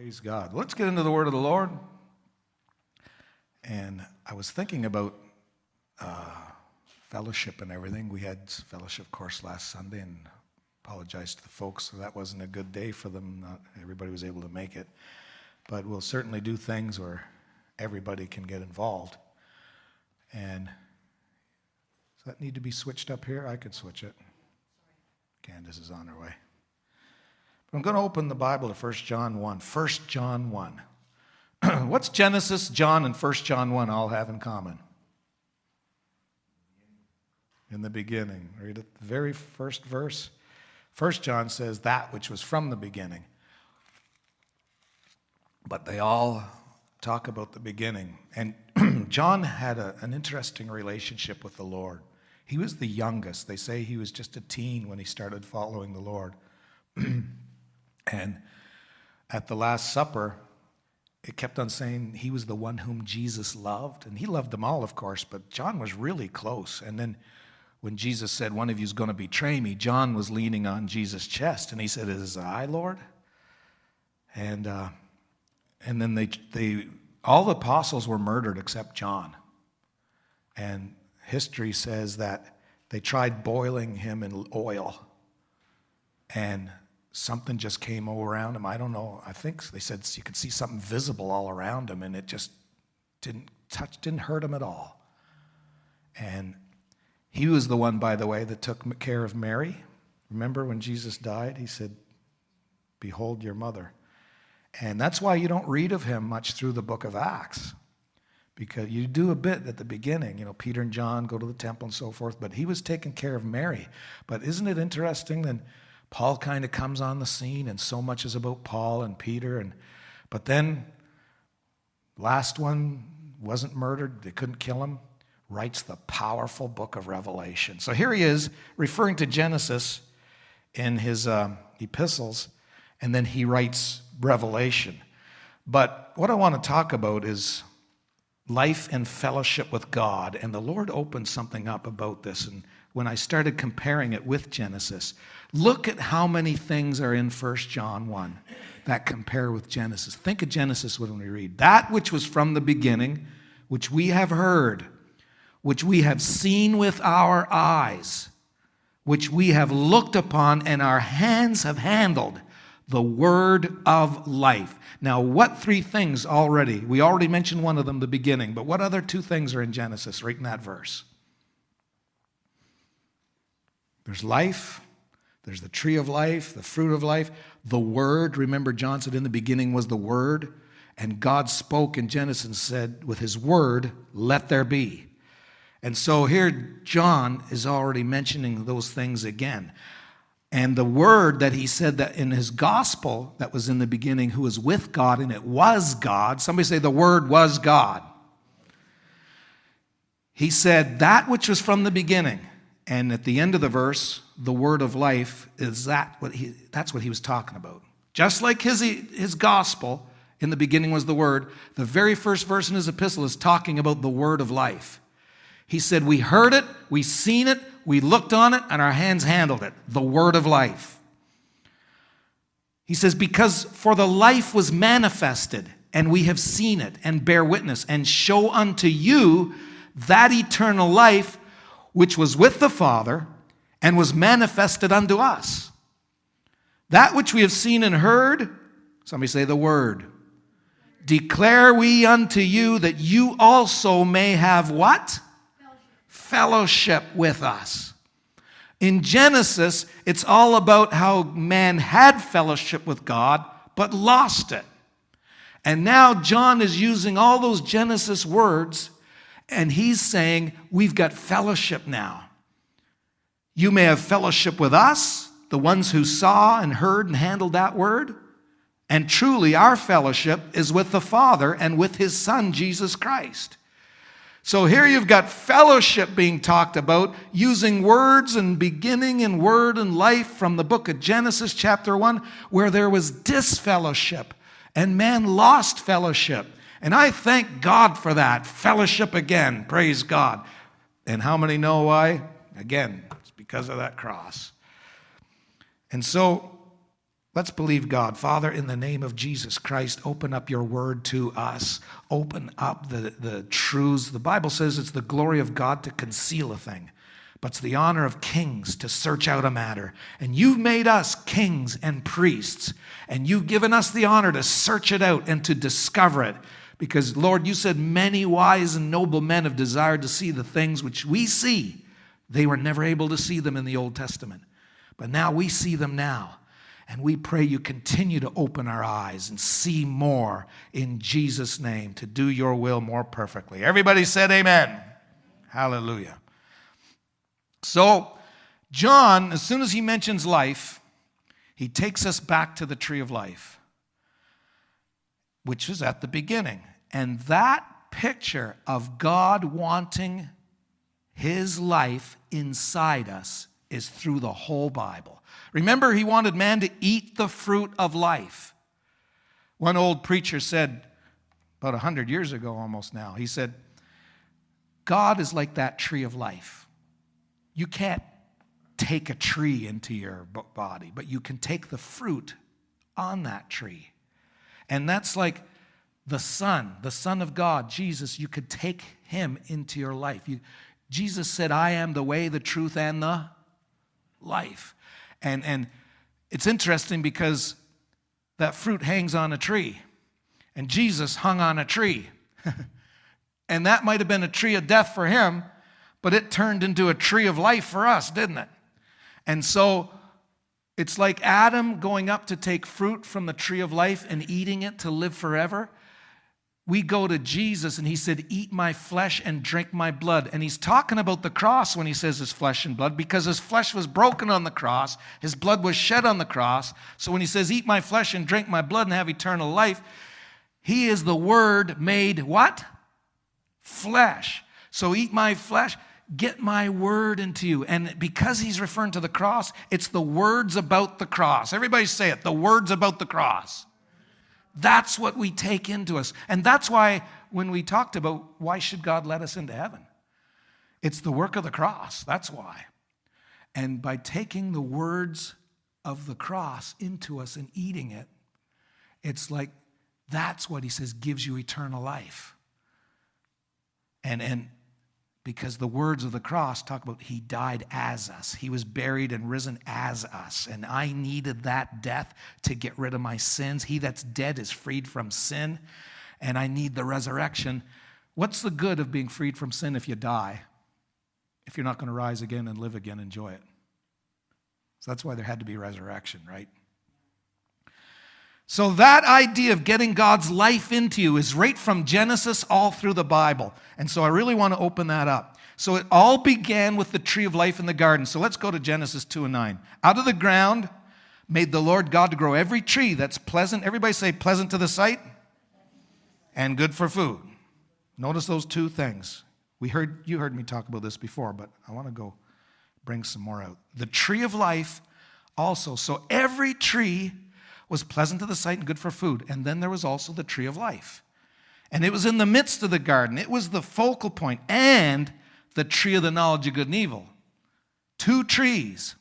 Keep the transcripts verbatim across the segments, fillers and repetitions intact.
Praise God. Let's get into the word of the Lord. And I was thinking about uh, fellowship and everything. We had fellowship course last Sunday, and apologize to the folks so that wasn't a good day for them. Not everybody was able to make it. But we'll certainly do things where everybody can get involved. And does that need to be switched up here? I could switch it. Candace is on her way. But I'm going to open the Bible to First John one. First John one. What's Genesis, John, and First John one all have in common? In the beginning. Read it, the very first verse. First John says, that which was from the beginning. But they all talk about the beginning. And John had a, an interesting relationship with the Lord. He was the youngest. They say he was just a teen when he started following the Lord. And at the Last Supper, it kept on saying he was the one whom Jesus loved. And he loved them all, of course, but John was really close. And then when Jesus said, one of you is going to betray me, John was leaning on Jesus' chest. And he said, it is I, Lord? And uh, and then they they all the apostles were murdered except John. And history says that they tried boiling him in oil. And something just came around him. I don't know. I think they said you could see something visible all around him, and it just didn't touch, didn't hurt him at all. And he was the one, by the way, that took care of Mary. Remember when Jesus died? He said, behold your mother. And that's why you don't read of him much through the book of Acts. Because you do a bit at the beginning. You know, Peter and John go to the temple and so forth. But he was taking care of Mary. But isn't it interesting that Paul kind of comes on the scene, and so much is about Paul and Peter. And but then, last one wasn't murdered. They couldn't kill him. Writes the powerful book of Revelation. So here he is, referring to Genesis in his um, epistles, and then he writes Revelation. But what I want to talk about is life and fellowship with God. And the Lord opened something up about this. And when I started comparing it with Genesis, look at how many things are in First John one that compare with Genesis. Think of Genesis when we read, that which was from the beginning, which we have heard, which we have seen with our eyes, which we have looked upon and our hands have handled, the word of life. Now, what three things already? We already mentioned one of them, the beginning, but what other two things are in Genesis right in that verse? There's life, there's the tree of life, the fruit of life, the word. Remember, John said in the beginning was the word, and God spoke in Genesis and said with his word, let there be. And so here John is already mentioning those things again. And the word that he said that in his gospel that was in the beginning, who was with God, and it was God. Somebody say the word was God. He said that which was from the beginning. And at the end of the verse, the word of life, is that what he, that's what he was talking about. Just like his, his gospel, in the beginning was the word, the very first verse in his epistle is talking about the word of life. He said, we heard it, we seen it, we looked on it, and our hands handled it. The word of life. He says, because for the life was manifested, and we have seen it, and bear witness, and show unto you that eternal life which was with the Father, and was manifested unto us. That which we have seen and heard, somebody say the word, declare we unto you, that you also may have what? Fellowship with us. In Genesis, it's all about how man had fellowship with God, but lost it. And now John is using all those Genesis words, and he's saying, we've got fellowship now. You may have fellowship with us, the ones who saw and heard and handled that word. And truly, our fellowship is with the Father and with his Son, Jesus Christ. So here you've got fellowship being talked about, using words and beginning and word and life from the book of Genesis chapter one, where there was disfellowship and man lost fellowship. And I thank God for that. Fellowship again. Praise God. And how many know why? Again, it's because of that cross. And so Let's believe God. Father, in the name of Jesus Christ, open up your word to us. Open up the, the truths. The Bible says it's the glory of God to conceal a thing, but it's the honor of kings to search out a matter. And you've made us kings and priests, and you've given us the honor to search it out and to discover it. Because, Lord, you said many wise and noble men have desired to see the things which we see. They were never able to see them in the Old Testament. But now we see them now. And we pray you continue to open our eyes and see more in Jesus' name to do your will more perfectly. Everybody said amen. Hallelujah. So, John, as soon as he mentions life, he takes us back to the tree of life, which is at the beginning. And that picture of God wanting his life inside us is through the whole Bible. Remember, he wanted man to eat the fruit of life. One old preacher said, about a hundred years ago almost now, he said, God is like that tree of life. You can't take a tree into your body, but you can take the fruit on that tree. And that's like the Son, the Son of God, Jesus. You could take him into your life. You, Jesus said, I am the way, the truth, and the life. And, and it's interesting because that fruit hangs on a tree. And Jesus hung on a tree. And that might have been a tree of death for him, but it turned into a tree of life for us, didn't it? And so it's like Adam going up to take fruit from the tree of life and eating it to live forever. We go to Jesus and he said, eat my flesh and drink my blood. And he's talking about the cross when he says his flesh and blood, because his flesh was broken on the cross. His blood was shed on the cross. So when he says, eat my flesh and drink my blood and have eternal life, he is the Word made what? Flesh. So eat my flesh, get my word into you. And because he's referring to the cross, it's the words about the cross. Everybody say it, the words about the cross. That's what we take into us. And that's why when we talked about why should God let us into heaven, it's the work of the cross. That's why. And by taking the words of the cross into us and eating it, it's like that's what he says gives you eternal life. And, and because the words of the cross talk about he died as us. He was buried and risen as us. And I needed that death to get rid of my sins. He that's dead is freed from sin. And I need the resurrection. What's the good of being freed from sin if you die? If you're not going to rise again and live again, enjoy it. So that's why there had to be resurrection, right? So that idea of getting God's life into you is right from Genesis all through the Bible. And so I really want to open that up. So it all began with the tree of life in the garden. So let's go to Genesis two and nine. Out of the ground made the Lord God to grow every tree that's pleasant. Everybody say pleasant to the sight and good for food. Notice those two things. We heard, you heard me talk about this before, but I want to go bring some more out. The tree of life also. So every tree was pleasant to the sight and good for food. And then there was also the tree of life. And it was in the midst of the garden. It was the focal point. And the tree of the knowledge of good and evil. Two trees.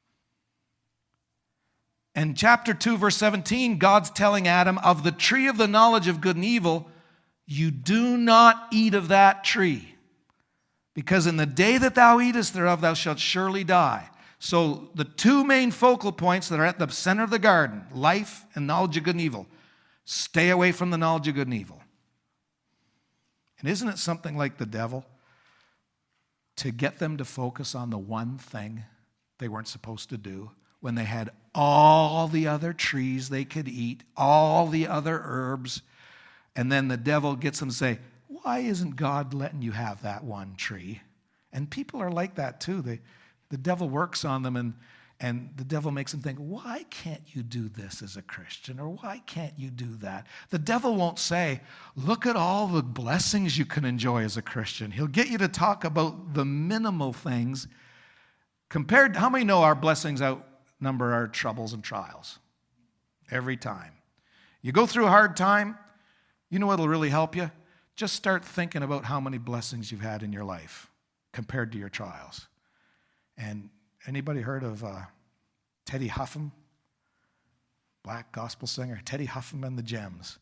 And chapter two, verse seventeen, God's telling Adam, of the tree of the knowledge of good and evil, you do not eat of that tree. Because in the day that thou eatest thereof, thou shalt surely die. So the two main focal points that are at the center of the garden, life and knowledge of good and evil, stay away from the knowledge of good and evil. And isn't it something like the devil to get them to focus on the one thing they weren't supposed to do when they had all the other trees they could eat, all the other herbs, and then the devil gets them to say, why isn't God letting you have that one tree? And people are like that too. They The devil works on them, and, and the devil makes them think, why can't you do this as a Christian? Or why can't you do that? The devil won't say, look at all the blessings you can enjoy as a Christian. He'll get you to talk about the minimal things compared to, how many know our blessings outnumber our troubles and trials? Every time. You go through a hard time, you know what'll really help you? Just start thinking about how many blessings you've had in your life compared to your trials. And anybody heard of uh, Teddy Huffam? black gospel singer, Teddy Huffman and the Gems.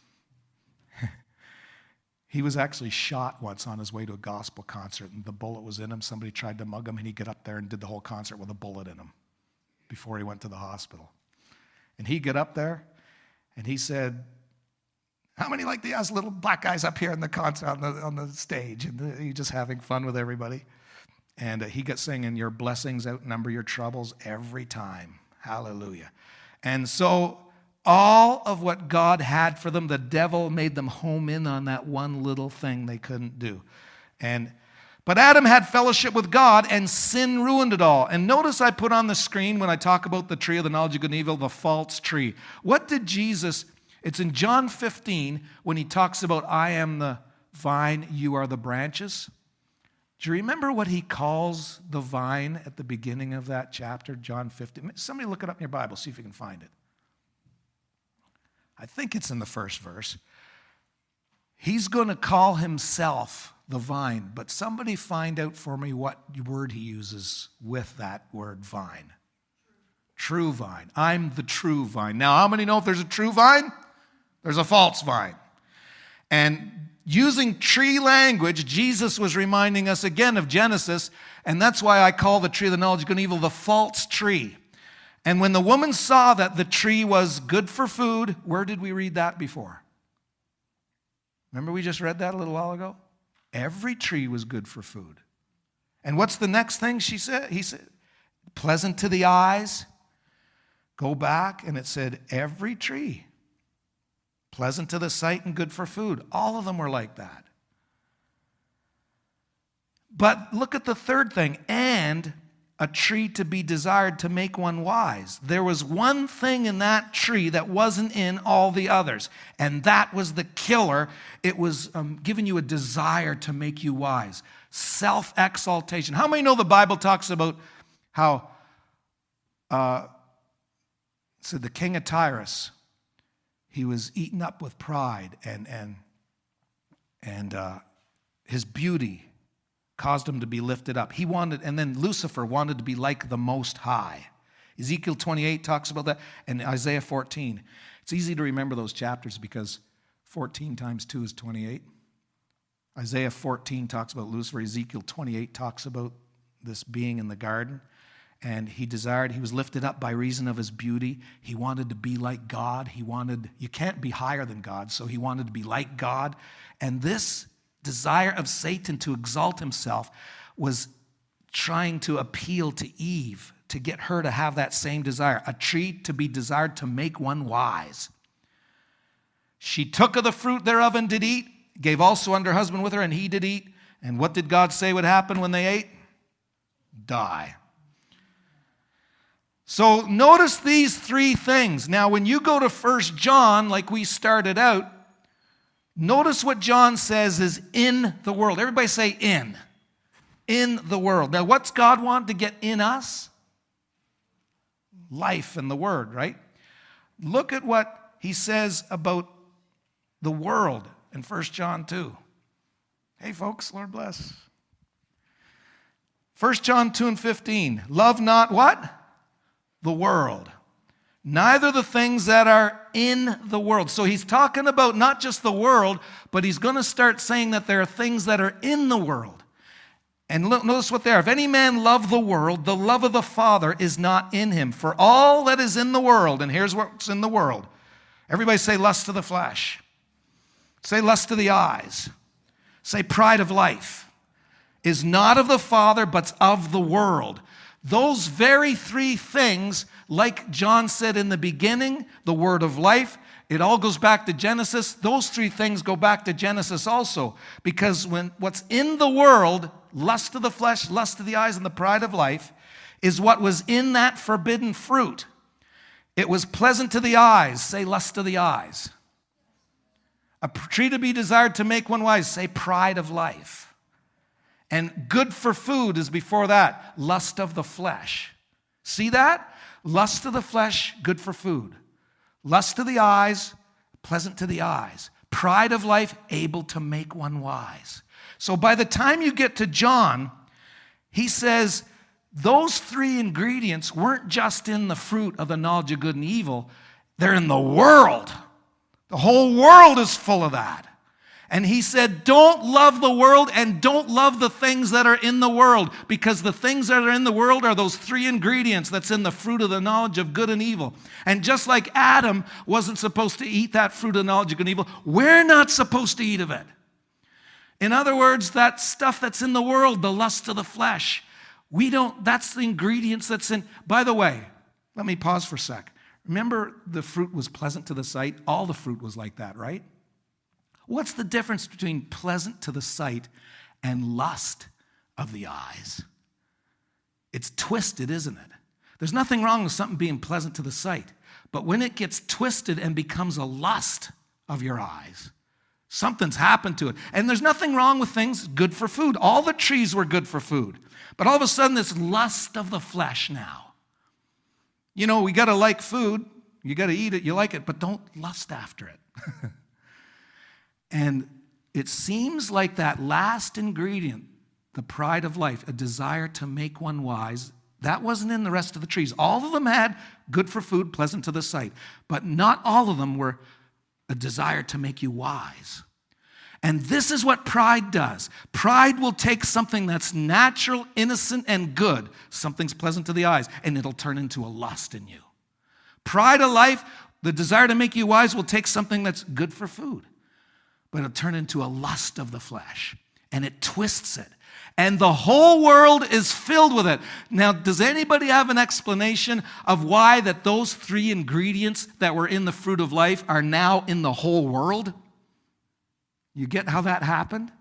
He was actually shot once on his way to a gospel concert, and the bullet was in him. Somebody tried to mug him, and he got up there and did the whole concert with a bullet in him before he went to the hospital. And he got up there, and he said, how many like the us little black guys up here in the concert on the, on the stage? And he just having fun with everybody. And uh, he got singing, your blessings outnumber your troubles every time. Hallelujah. And so all of what God had for them, the devil made them home in on that one little thing they couldn't do. And but Adam had fellowship with God, and sin ruined it all. And notice I put on the screen when I talk about the tree of the knowledge of good and evil, the false tree. What did Jesus, it's in John fifteen when he talks about, I am the vine, you are the branches. Do you remember what he calls the vine at the beginning of that chapter, John fifteen? Somebody look it up in your Bible, see if you can find it. I think it's in the first verse. He's going to call himself the vine, but somebody find out for me what word he uses with that word vine. True vine. I'm the true vine. Now, how many know if there's a true vine? There's a false vine. And using tree language, Jesus was reminding us again of Genesis, and that's why I call the tree of the knowledge of good and evil the false tree. And when the woman saw that the tree was good for food, where did we read that before? Remember we just read that a little while ago? Every tree was good for food. And what's the next thing she said? He said, pleasant to the eyes. Go back, and it said, every tree. Pleasant to the sight and good for food. All of them were like that. But look at the third thing, and a tree to be desired to make one wise. There was one thing in that tree that wasn't in all the others, and that was the killer. It was um, giving you a desire to make you wise. Self-exaltation. How many know the Bible talks about how uh, so the king of Tyrus, he was eaten up with pride, and and and uh, his beauty caused him to be lifted up. He wanted, and then Lucifer wanted to be like the Most High. Ezekiel twenty-eight talks about that, and Isaiah fourteen. It's easy to remember those chapters because fourteen times two is twenty-eight. Isaiah fourteen talks about Lucifer. Ezekiel twenty-eight talks about this being in the garden. And he desired, he was lifted up by reason of his beauty. He wanted to be like God. He wanted, you can't be higher than God, so he wanted to be like God. And this desire of Satan to exalt himself was trying to appeal to Eve, to get her to have that same desire, a tree to be desired to make one wise. She took of the fruit thereof and did eat, gave also unto her husband with her, and he did eat. And what did God say would happen when they ate? Die. So notice these three things. Now, when you go to First John, like we started out, notice what John says is in the world. Everybody say in. In the world. Now, what's God want to get in us? Life and the Word, right? Look at what he says about the world in First John two. Hey, folks, Lord bless. First John two and fifteen. Love not what? The world. Neither the things that are in the world. So he's talking about not just the world, but he's going to start saying that there are things that are in the world. And look, notice what they are. If any man love the world, the love of the Father is not in him. For all that is in the world, and here's what's in the world. Everybody say lust of the flesh. Say lust of the eyes. Say pride of life. Is not of the Father, but of the world. Those very three things, like John said in the beginning, the word of life, it all goes back to Genesis. Those three things go back to Genesis also. Because when what's in the world, lust of the flesh, lust of the eyes, and the pride of life, is what was in that forbidden fruit. It was pleasant to the eyes. Say lust of the eyes. A tree to be desired to make one wise. Say pride of life. And good for food is before that, lust of the flesh. See that? Lust of the flesh, good for food. Lust of the eyes, pleasant to the eyes. Pride of life, able to make one wise. So by the time you get to John, he says those three ingredients weren't just in the fruit of the knowledge of good and evil. They're in the world. The whole world is full of that. And he said, don't love the world and don't love the things that are in the world, because the things that are in the world are those three ingredients that's in the fruit of the knowledge of good and evil. And just like Adam wasn't supposed to eat that fruit of knowledge of good and evil, we're not supposed to eat of it. In other words, that stuff that's in the world, the lust of the flesh, we don't, that's the ingredients that's in. By the way, let me pause for a sec. Remember, the fruit was pleasant to the sight? All the fruit was like that, right? What's the difference between pleasant to the sight and lust of the eyes? It's twisted, isn't it? There's nothing wrong with something being pleasant to the sight, but when it gets twisted and becomes a lust of your eyes, something's happened to it. And there's nothing wrong with things good for food. All the trees were good for food. But all of a sudden, this lust of the flesh now. You know, we got to like food. You got to eat it. You like it, but don't lust after it. And it seems like that last ingredient, the pride of life, a desire to make one wise, that wasn't in the rest of the trees. All of them had good for food, pleasant to the sight, but not all of them were a desire to make you wise. And this is what pride does. Pride will take something that's natural, innocent, and good, something's pleasant to the eyes, and it'll turn into a lust in you. Pride of life, the desire to make you wise, will take something that's good for food, but it'll turn into a lust of the flesh, and it twists it. And the whole world is filled with it. Now, does anybody have an explanation of why that those three ingredients that were in the fruit of life are now in the whole world? You get how that happened?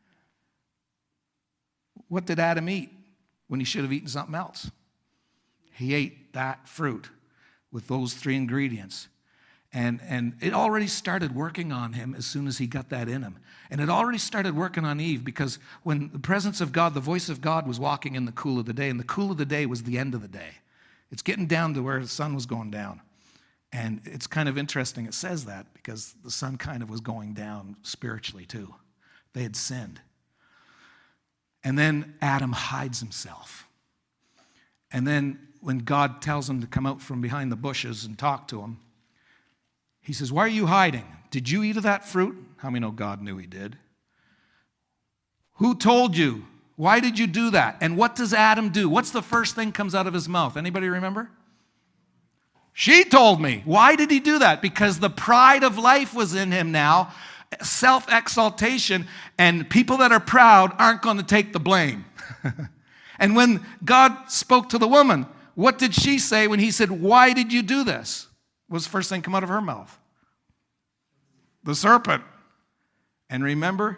What did Adam eat when he should have eaten something else? He ate that fruit with those three ingredients. And, and it already started working on him as soon as he got that in him. And it already started working on Eve, because when the presence of God, the voice of God was walking in the cool of the day, and the cool of the day was the end of the day. It's getting down to where the sun was going down. And it's kind of interesting it says that, because the sun kind of was going down spiritually too. They had sinned. And then Adam hides himself. And then when God tells him to come out from behind the bushes and talk to him, he says, why are you hiding? Did you eat of that fruit? How many know God knew he did? Who told you? Why did you do that? And what does Adam do? What's the first thing comes out of his mouth? Anybody remember? She told me. Why did he do that? Because the pride of life was in him now, self-exaltation, and people that are proud aren't going to take the blame. And when God spoke to the woman, what did she say when he said, why did you do this? What was the first thing come out of her mouth? The serpent. And remember,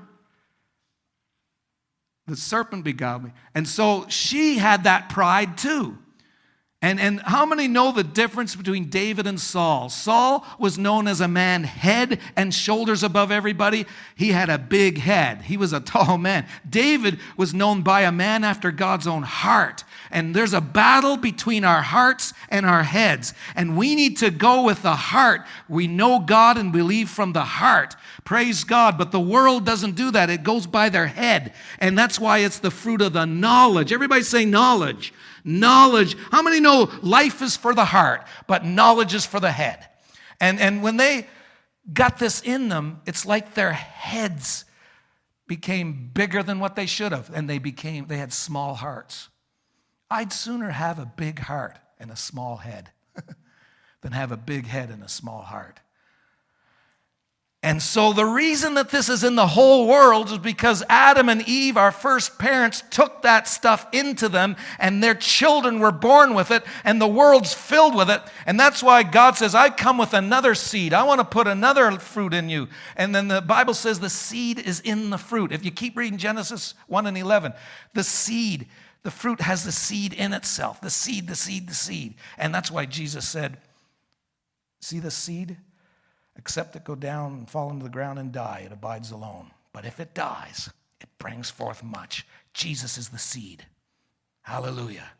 the serpent beguiled me. And so she had that pride too. And, and how many know the difference between David and Saul? Saul was known as a man head and shoulders above everybody. He had a big head. He was a tall man. David was known by a man after God's own heart. And there's a battle between our hearts and our heads. And we need to go with the heart. We know God and believe from the heart. Praise God. But the world doesn't do that. It goes by their head. And that's why it's the fruit of the knowledge. Everybody say knowledge. Knowledge. How many know life is for the heart, but knowledge is for the head? And, and when they got this in them, it's like their heads became bigger than what they should have, and they became, they had small hearts. I'd sooner have a big heart and a small head than have a big head and a small heart. And so the reason that this is in the whole world is because Adam and Eve, our first parents, took that stuff into them, and their children were born with it, and the world's filled with it. And that's why God says, I come with another seed. I want to put another fruit in you. And then the Bible says the seed is in the fruit. If you keep reading Genesis one and eleven, the seed, the fruit has the seed in itself. The seed, the seed, the seed. And that's why Jesus said, see the seed? Except it go down and fall into the ground and die, it abides alone. But if it dies, it brings forth much. Jesus is the seed. Hallelujah.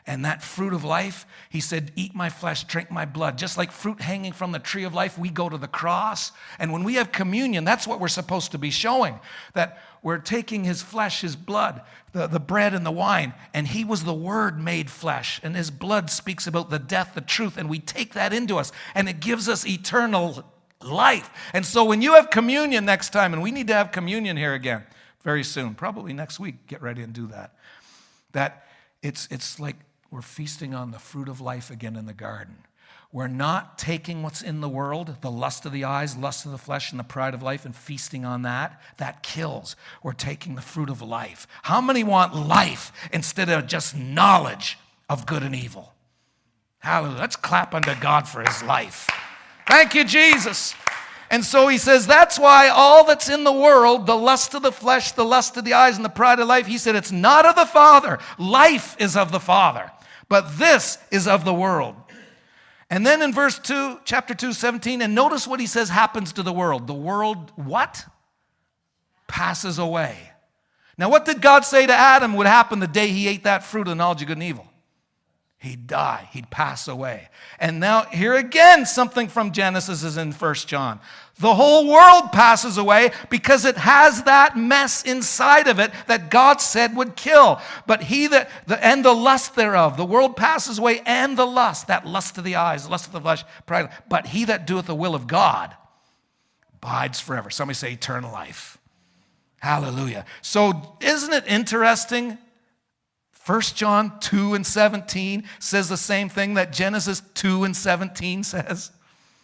And that fruit of life, he said, eat my flesh, drink my blood. Just like fruit hanging from the tree of life, we go to the cross. And when we have communion, that's what we're supposed to be showing. That we're taking his flesh, his blood, the, the bread and the wine. And he was the Word made flesh. And his blood speaks about the death, the truth. And we take that into us. And it gives us eternal life. And so when you have communion next time, and we need to have communion here again very soon, probably next week, get ready and do that. That it's it's like we're feasting on the fruit of life again in the garden. We're not taking what's in the world, the lust of the eyes, lust of the flesh, and the pride of life, and feasting on that. That kills. We're taking the fruit of life. How many want life instead of just knowledge of good and evil? Hallelujah. Let's clap unto God for his life. Thank you, Jesus. And so he says, that's why all that's in the world, the lust of the flesh, the lust of the eyes, and the pride of life, he said, it's not of the Father. Life is of the Father. But this is of the world. And then in verse two, chapter two, seventeen, and notice what he says happens to the world. The world, what? Passes away. Now, what did God say to Adam would happen the day he ate that fruit of the knowledge of good and evil? He'd die. He'd pass away. And now, here again, something from Genesis is in First John. The whole world passes away because it has that mess inside of it that God said would kill. But he that, the, and the lust thereof, the world passes away and the lust, that lust of the eyes, lust of the flesh, pride. But he that doeth the will of God abides forever. Somebody say eternal life. Hallelujah. So isn't it interesting? First John two and seventeen says the same thing that Genesis two and seventeen says.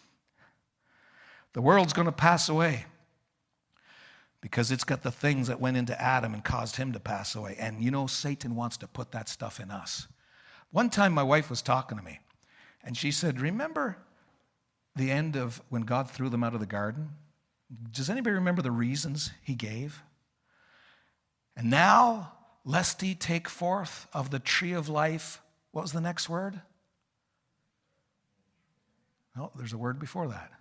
The world's going to pass away because it's got the things that went into Adam and caused him to pass away. And you know, Satan wants to put that stuff in us. One time my wife was talking to me, and she said, remember the end of when God threw them out of the garden? Does anybody remember the reasons he gave? And now, lest he take forth of the tree of life, what was the next word? Oh, there's a word before that.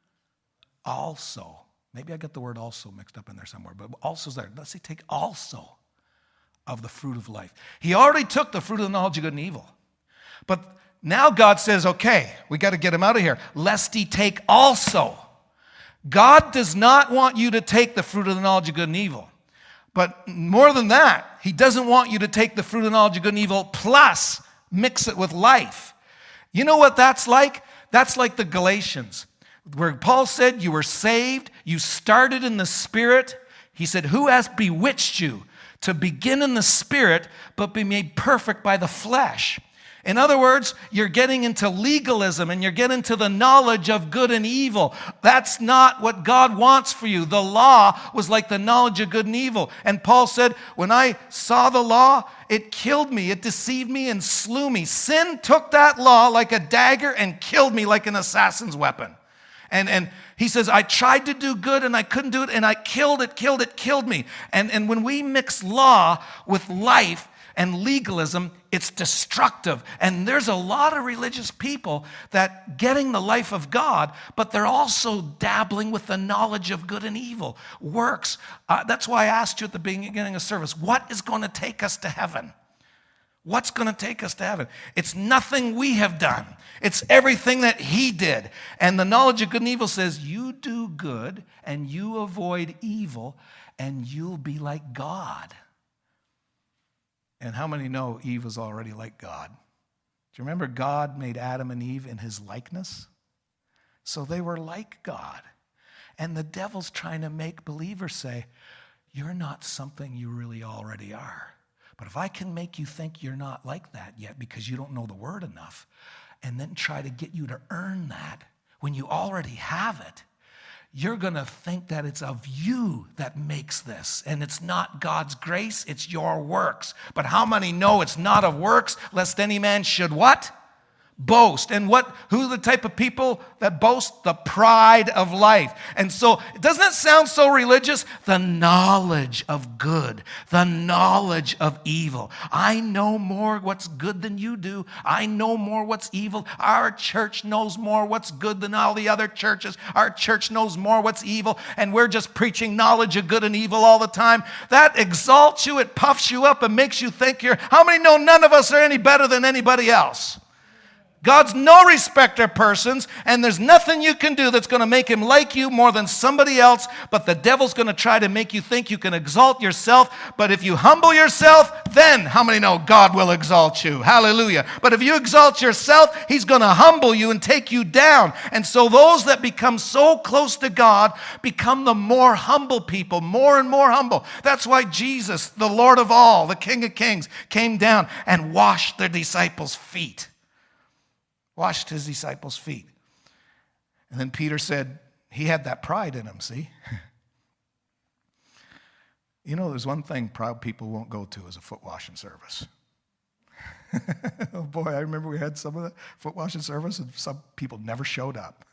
Also. Maybe I got the word also mixed up in there somewhere, but also's there. Let's say take also of the fruit of life. He already took the fruit of the knowledge of good and evil. But now God says, okay, we got to get him out of here. Lest he take also. God does not want you to take the fruit of the knowledge of good and evil. But more than that, he doesn't want you to take the fruit of the knowledge of good and evil plus mix it with life. You know what that's like? That's like the Galatians, where Paul said you were saved, you started in the Spirit. He said, who has bewitched you to begin in the Spirit but be made perfect by the flesh? In other words, you're getting into legalism and you're getting to the knowledge of good and evil. That's not what God wants for you. The law was like the knowledge of good and evil. And Paul said, when I saw the law, it killed me, it deceived me and slew me. Sin took that law like a dagger and killed me like an assassin's weapon. And, and he says, I tried to do good and I couldn't do it, and I killed it, killed it, killed me. And, and when we mix law with life and legalism, it's destructive. And there's a lot of religious people that getting the life of God, but they're also dabbling with the knowledge of good and evil. Works. Uh, that's why I asked you at the beginning of service, what is going to take us to heaven? What's going to take us to heaven? It's nothing we have done. It's everything that he did. And the knowledge of good and evil says, you do good and you avoid evil and you'll be like God. And how many know Eve was already like God? Do you remember God made Adam and Eve in his likeness? So they were like God. And the devil's trying to make believers say, you're not something you really already are. But if I can make you think you're not like that yet because you don't know the word enough, and then try to get you to earn that when you already have it, you're going to think that it's of you that makes this. And it's not God's grace, it's your works. But how many know it's not of works, lest any man should what? Boast. And what? Who are the type of people that boast? The pride of life. And so, doesn't that sound so religious? The knowledge of good, the knowledge of evil. I know more what's good than you do. I know more what's evil. Our church knows more what's good than all the other churches. Our church knows more what's evil, and we're just preaching knowledge of good and evil all the time. That exalts you, it puffs you up, and makes you think you're, how many know none of us are any better than anybody else? God's no respecter of persons, and there's nothing you can do that's going to make him like you more than somebody else, but the devil's going to try to make you think you can exalt yourself. But if you humble yourself, then how many know God will exalt you? Hallelujah. But if you exalt yourself, he's going to humble you and take you down. And so those that become so close to God become the more humble people, more and more humble. That's why Jesus, the Lord of all, the King of Kings, came down and washed their disciples' feet. Washed his disciples' feet. And then Peter said, he had that pride in him, see? You know, there's one thing proud people won't go to is a foot washing service. Oh boy, I remember we had some of the foot washing service and some people never showed up.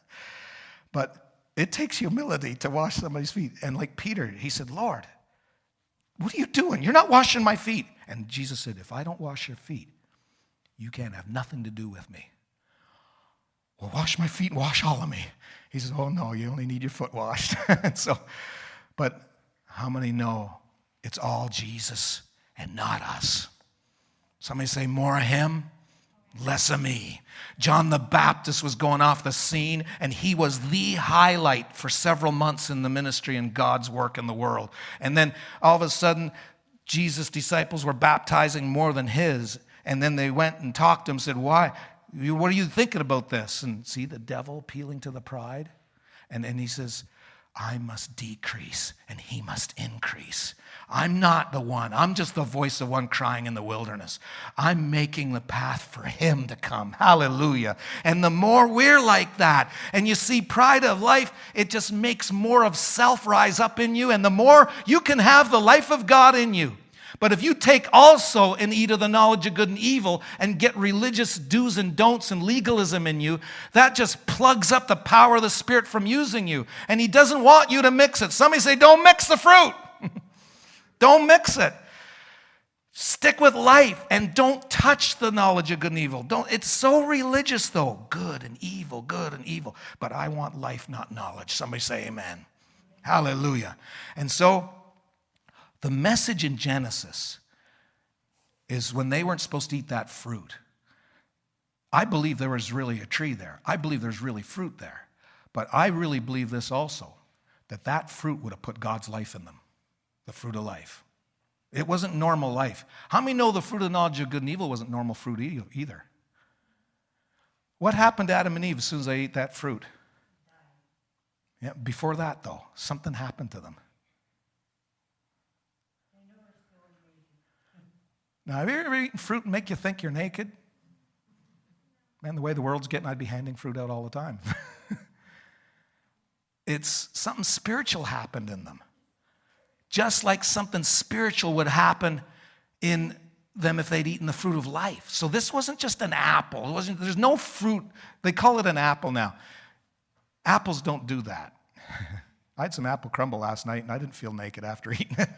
But it takes humility to wash somebody's feet. And like Peter, he said, Lord, what are you doing? You're not washing my feet. And Jesus said, if I don't wash your feet, you can't have nothing to do with me. Well, wash my feet and wash all of me. He says, oh no, you only need your foot washed. And so, but how many know it's all Jesus and not us? Somebody say, more of him, less of me. John the Baptist was going off the scene, and he was the highlight for several months in the ministry and God's work in the world. And then all of a sudden, Jesus' disciples were baptizing more than his. And then they went and talked to him and said, why? What are you thinking about this? And see the devil appealing to the pride? And, and he says, I must decrease and he must increase. I'm not the one. I'm just the voice of one crying in the wilderness. I'm making the path for him to come. Hallelujah. And the more we're like that, and you see pride of life, it just makes more of self rise up in you, and the more you can have the life of God in you. But if you take also and eat of the knowledge of good and evil and get religious do's and don'ts and legalism in you, that just plugs up the power of the Spirit from using you. And he doesn't want you to mix it. Somebody say, don't mix the fruit. Don't mix it. Stick with life and don't touch the knowledge of good and evil. Don't. It's so religious though. Good and evil, good and evil. But I want life, not knowledge. Somebody say amen. Hallelujah. And so the message in Genesis is when they weren't supposed to eat that fruit. I believe there was really a tree there. I believe there's really fruit there. But I really believe this also, that that fruit would have put God's life in them, the fruit of life. It wasn't normal life. How many know the fruit of knowledge of good and evil wasn't normal fruit either? What happened to Adam and Eve as soon as they ate that fruit? Yeah, before that, though, something happened to them. Now, have you ever eaten fruit and make you think you're naked? Man, the way the world's getting, I'd be handing fruit out all the time. It's something spiritual happened in them. Just like something spiritual would happen in them if they'd eaten the fruit of life. So this wasn't just an apple. It wasn't, there's no fruit. They call it an apple now. Apples don't do that. I had some apple crumble last night, and I didn't feel naked after eating it.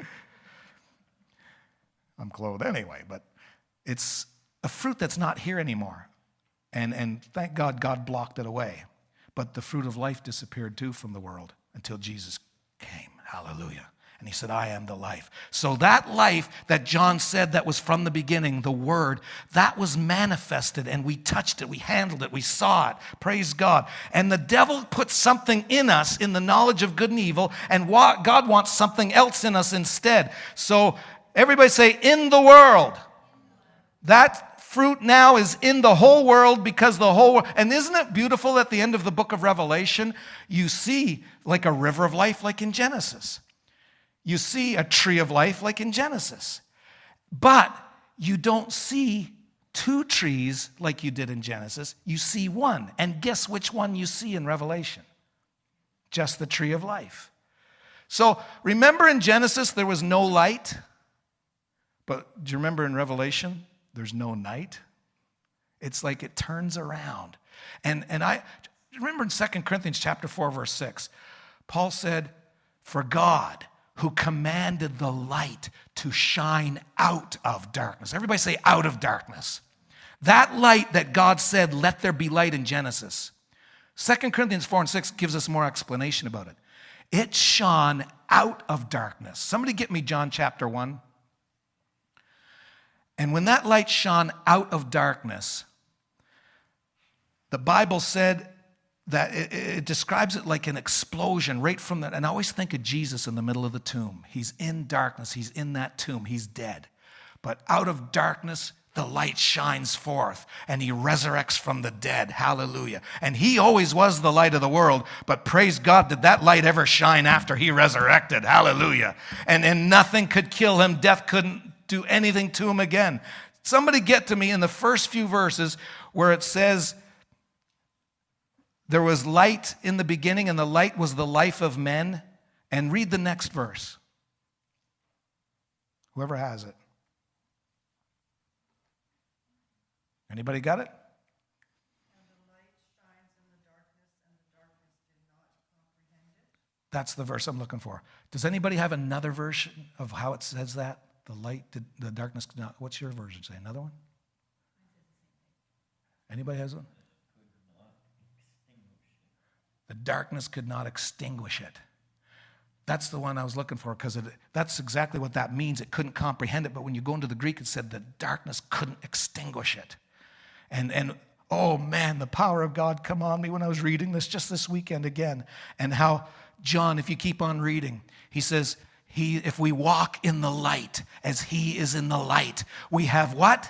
I'm clothed anyway, but it's a fruit that's not here anymore. And, and thank God, God blocked it away. But the fruit of life disappeared too from the world until Jesus came. Hallelujah. And he said, I am the life. So that life that John said that was from the beginning, the Word, that was manifested, and we touched it, we handled it, we saw it. Praise God. And the devil put something in us in the knowledge of good and evil, and God wants something else in us instead. So everybody say, in the world. That fruit now is in the whole world because the whole world. And isn't it beautiful at the end of the book of Revelation, you see like a river of life like in Genesis. You see a tree of life like in Genesis. But you don't see two trees like you did in Genesis. You see one. And guess which one you see in Revelation? Just the tree of life. So remember in Genesis there was no light? But do you remember in Revelation, there's no night? It's like it turns around. And, and I remember in Second Corinthians chapter four, verse six, Paul said, for God, who commanded the light to shine out of darkness. Everybody say out of darkness. That light that God said, let there be light in Genesis. Second Corinthians four and six gives us more explanation about it. It shone out of darkness. Somebody get me John chapter one. And when that light shone out of darkness, the Bible said that it, it describes it like an explosion right from that. And I always think of Jesus in the middle of the tomb. He's in darkness. He's in that tomb. He's dead. But out of darkness, the light shines forth and he resurrects from the dead. Hallelujah. And he always was the light of the world, but praise God, did that light ever shine after he resurrected? Hallelujah. And, and nothing could kill him. Death couldn't do anything to him again. Somebody get to me in the first few verses where it says, there was light in the beginning and the light was the life of men. And read the next verse. Whoever has it. Anybody got it? And the light shines in the darkness, and the darkness did not comprehend it. That's the verse I'm looking for. Does anybody have another version of how it says that? The light did, the darkness did not. What's your version say? Another one? Anybody has one? The darkness could not extinguish it. That's the one I was looking for because that's exactly what that means. It couldn't comprehend it, but when you go into the Greek, it said the darkness couldn't extinguish it. And, and oh man, the power of God come on me when I was reading this just this weekend again. And how John, if you keep on reading, he says, he, if we walk in the light as he is in the light, we have what?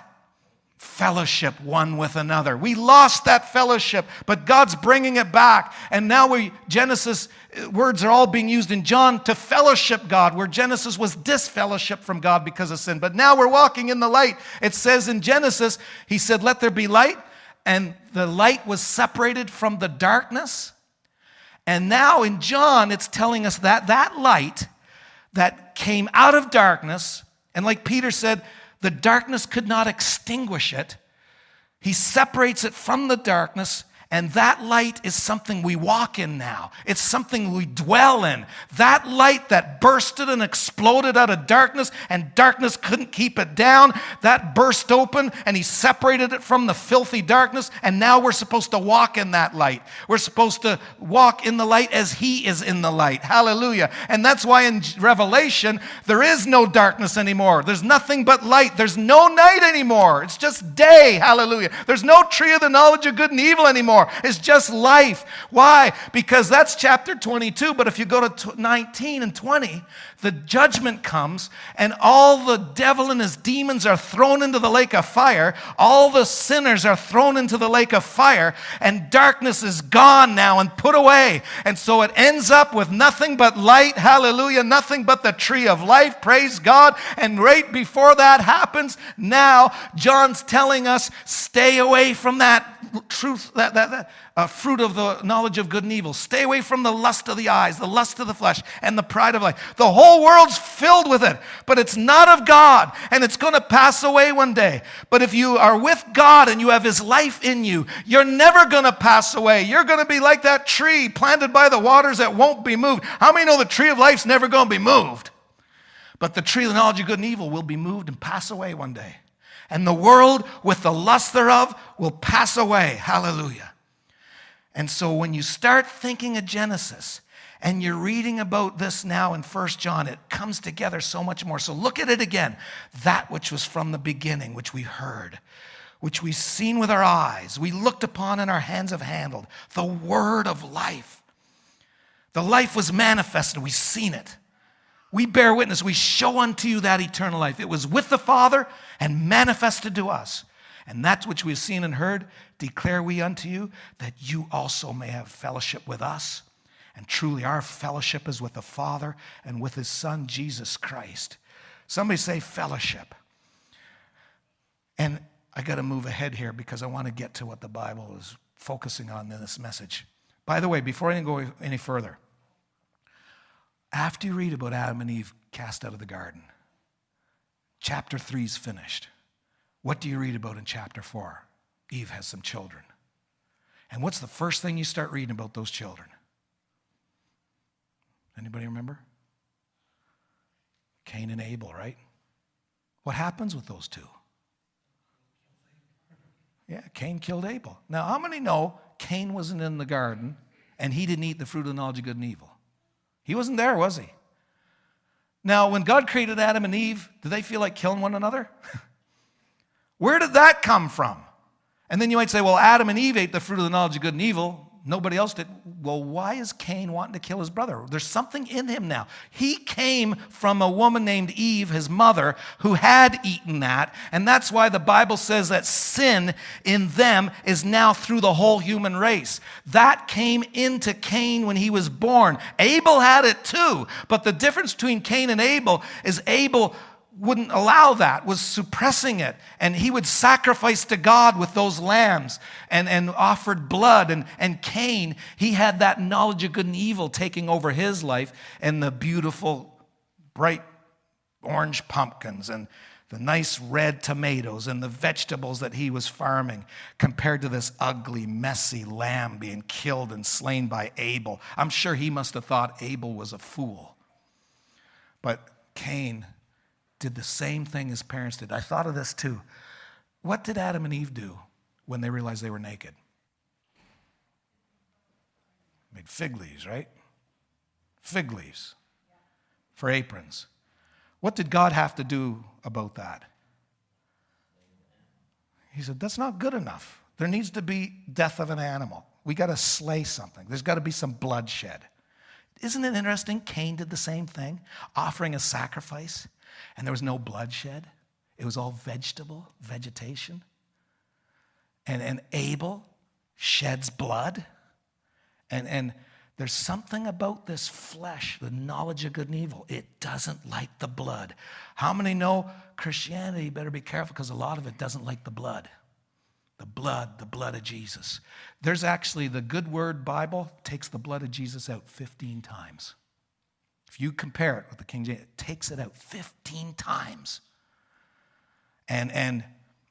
Fellowship one with another. We lost that fellowship, but God's bringing it back. And now we, Genesis words are all being used in John to fellowship God, where Genesis was disfellowship from God because of sin. But now we're walking in the light. It says in Genesis, he said, let there be light. And the light was separated from the darkness. And now in John, it's telling us that that light that came out of darkness, and like Peter said, the darkness could not extinguish it. He separates it from the darkness, and that light is something we walk in now. It's something we dwell in. That light that bursted and exploded out of darkness, and darkness couldn't keep it down, that burst open, and he separated it from the filthy darkness, and now we're supposed to walk in that light. We're supposed to walk in the light as he is in the light. Hallelujah. And that's why in Revelation, there is no darkness anymore. There's nothing but light. There's no night anymore. It's just day. Hallelujah. There's no tree of the knowledge of good and evil anymore. It's just life. Why? Because that's chapter twenty-two. But if you go to nineteen and twenty, the judgment comes and all the devil and his demons are thrown into the lake of fire. All the sinners are thrown into the lake of fire, and darkness is gone now and put away. And so it ends up with nothing but light. Hallelujah. Nothing but the tree of life. Praise God. And right before that happens, now John's telling us, stay away from that truth, that, that, that uh, fruit of the knowledge of good and evil. Stay away from the lust of the eyes, the lust of the flesh, and the pride of life. The whole world's filled with it, but it's not of God, and it's going to pass away one day. But if you are with God and you have his life in you, you're never going to pass away. You're going to be like that tree planted by the waters that won't be moved. How many know the tree of life's never going to be moved? But the tree of the knowledge of good and evil will be moved and pass away one day. And the world with the lust thereof will pass away. Hallelujah. And so when you start thinking of Genesis and you're reading about this now in First John, it comes together so much more. So look at it again. That which was from the beginning, which we heard, which we've seen with our eyes, we looked upon and our hands have handled, the word of life. The life was manifested. We've seen it. We bear witness. We show unto you that eternal life. It was with the Father and manifested to us. And that which we have seen and heard, declare we unto you, that you also may have fellowship with us. And truly our fellowship is with the Father and with his Son, Jesus Christ. Somebody say fellowship. And I got to move ahead here because I want to get to what the Bible is focusing on in this message. By the way, before I go any further, after you read about Adam and Eve cast out of the garden, chapter three is finished. What do you read about in chapter four? Eve has some children. And what's the first thing you start reading about those children? Anybody remember? Cain and Abel, right? What happens with those two? Yeah, Cain killed Abel. Now, how many know Cain wasn't in the garden and he didn't eat the fruit of the knowledge of good and evil? He wasn't there, was he? Now, when God created Adam and Eve, did they feel like killing one another? Where did that come from? And then you might say, well, Adam and Eve ate the fruit of the knowledge of good and evil. Nobody else did. Well, why is Cain wanting to kill his brother? There's something in him now. He came from a woman named Eve, his mother, who had eaten that. And that's why the Bible says that sin in them is now through the whole human race. That came into Cain when he was born. Abel had it too. But the difference between Cain and Abel is Abel wouldn't allow that, was suppressing it. And he would sacrifice to God with those lambs and, and offered blood. And, and Cain, he had that knowledge of good and evil taking over his life, and the beautiful, bright orange pumpkins and the nice red tomatoes and the vegetables that he was farming compared to this ugly, messy lamb being killed and slain by Abel. I'm sure he must have thought Abel was a fool. But Cain did the same thing his parents did. I thought of this too. What did Adam and Eve do when they realized they were naked? Made fig leaves, right? Fig leaves for aprons. What did God have to do about that? He said, that's not good enough. There needs to be death of an animal. We got to slay something. There's got to be some bloodshed. Isn't it interesting? Cain did the same thing, offering a sacrifice. And there was no bloodshed. It was all vegetable, vegetation. And, and Abel sheds blood. And, and there's something about this flesh, the knowledge of good and evil. It doesn't like the blood. How many know Christianity? You better be careful because a lot of it doesn't like the blood. The blood, the blood of Jesus. There's actually, the Good Word Bible takes the blood of Jesus out fifteen times. If you compare it with the King James, it takes it out fifteen times. And, and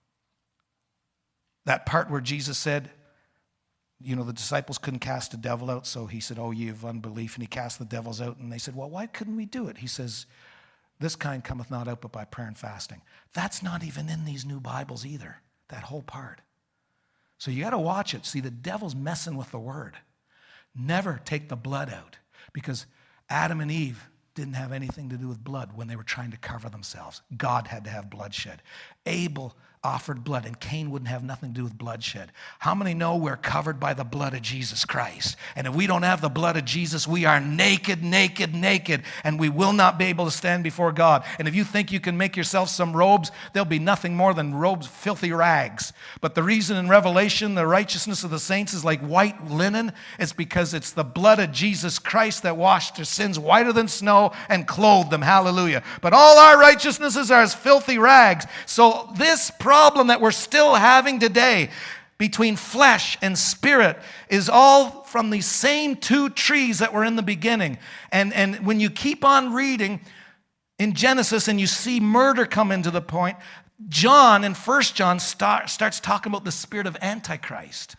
that part where Jesus said, you know, the disciples couldn't cast the devil out, so he said, oh, ye of unbelief, and he cast the devils out. And they said, well, why couldn't we do it? He says, this kind cometh not out but by prayer and fasting. That's not even in these new Bibles either, that whole part. So you got to watch it. See, the devil's messing with the word. Never take the blood out, because Adam and Eve didn't have anything to do with blood when they were trying to cover themselves. God had to have bloodshed. Abel offered blood, and Cain wouldn't have nothing to do with bloodshed. How many know we're covered by the blood of Jesus Christ? And if we don't have the blood of Jesus, we are naked, naked, naked, and we will not be able to stand before God. And if you think you can make yourself some robes, there'll be nothing more than robes, filthy rags. But the reason in Revelation the righteousness of the saints is like white linen is because it's the blood of Jesus Christ that washed their sins whiter than snow and clothed them. Hallelujah. But all our righteousnesses are as filthy rags. So this problem that we're still having today between flesh and spirit is all from these same two trees that were in the beginning. And, and when you keep on reading in Genesis and you see murder come into the point, John in First John start, starts talking about the spirit of Antichrist.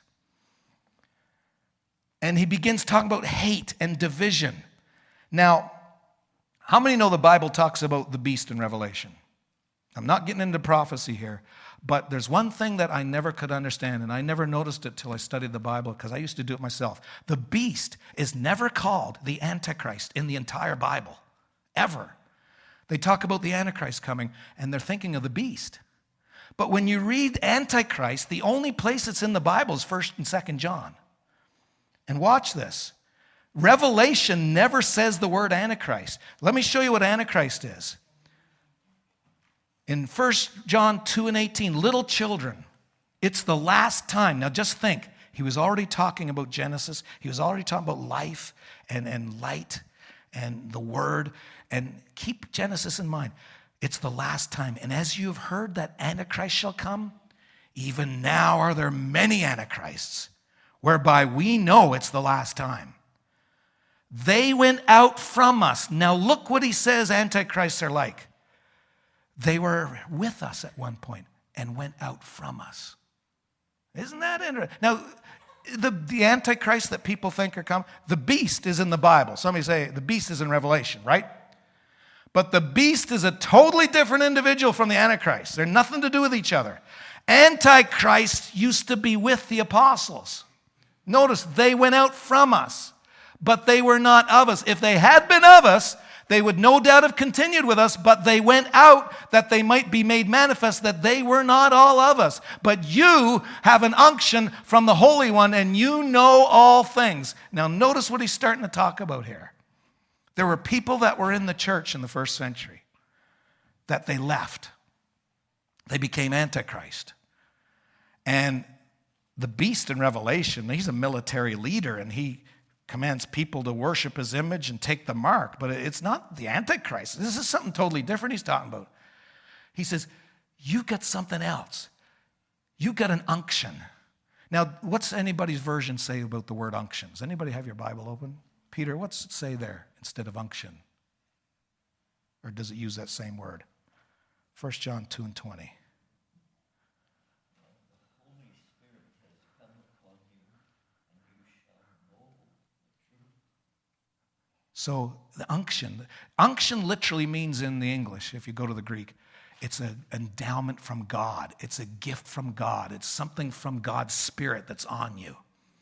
And he begins talking about hate and division. Now, how many know the Bible talks about the beast in Revelation? I'm not getting into prophecy here, but there's one thing that I never could understand, and I never noticed it till I studied the Bible, because I used to do it myself. The beast is never called the Antichrist in the entire Bible, ever. They talk about the Antichrist coming, and they're thinking of the beast. But when you read Antichrist, the only place it's in the Bible is First and Second John. And watch this. Revelation never says the word Antichrist. Let me show you what Antichrist is. In First John two and eighteen, little children, it's the last time. Now just think, he was already talking about Genesis. He was already talking about life and, and light and the word. And keep Genesis in mind. It's the last time. And as you have heard that Antichrist shall come, even now are there many Antichrists, whereby we know it's the last time. They went out from us. Now look what he says Antichrists are like. They were with us at one point and went out from us. Isn't that interesting? Now, the, the Antichrist that people think are coming, the beast is in the Bible. Somebody say the beast is in Revelation, right? But the beast is a totally different individual from the Antichrist. They're nothing to do with each other. Antichrist used to be with the apostles. Notice, they went out from us, but they were not of us. If they had been of us, they would no doubt have continued with us, but they went out that they might be made manifest that they were not all of us. But you have an unction from the Holy One, and you know all things. Now notice what he's starting to talk about here. There were people that were in the church in the first century that they left. They became Antichrist. And the beast in Revelation, he's a military leader, and he commands people to worship his image and take the mark. But it's not the Antichrist. This is something totally different he's talking about. He says, you got something else. You got an unction. Now, what's anybody's version say about the word unction? Does anybody have your Bible open? Peter, what's it say there instead of unction? Or does it use that same word? First John two and twenty. So the unction, unction literally means in the English, if you go to the Greek, it's an endowment from God. It's a gift from God. It's something from God's Spirit that's on you.